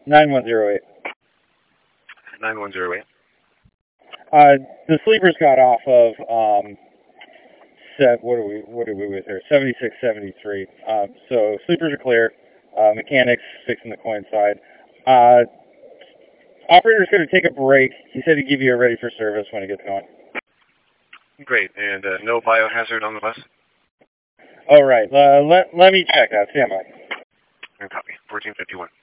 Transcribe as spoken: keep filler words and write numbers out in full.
nine one zero eight. nine one zero eight. Uh, the sleepers got off of, um, set, what are we, what are we with here? seventy-six seventy-three. Um, so sleepers are clear. Uh, mechanics fixing the coin side. Uh, operator's going to take a break. He said he'd give you a ready for service when it gets going. Great. And uh, no biohazard on the bus? All right. Uh, let, let me check that. Stand by. And copy. fourteen fifty-one.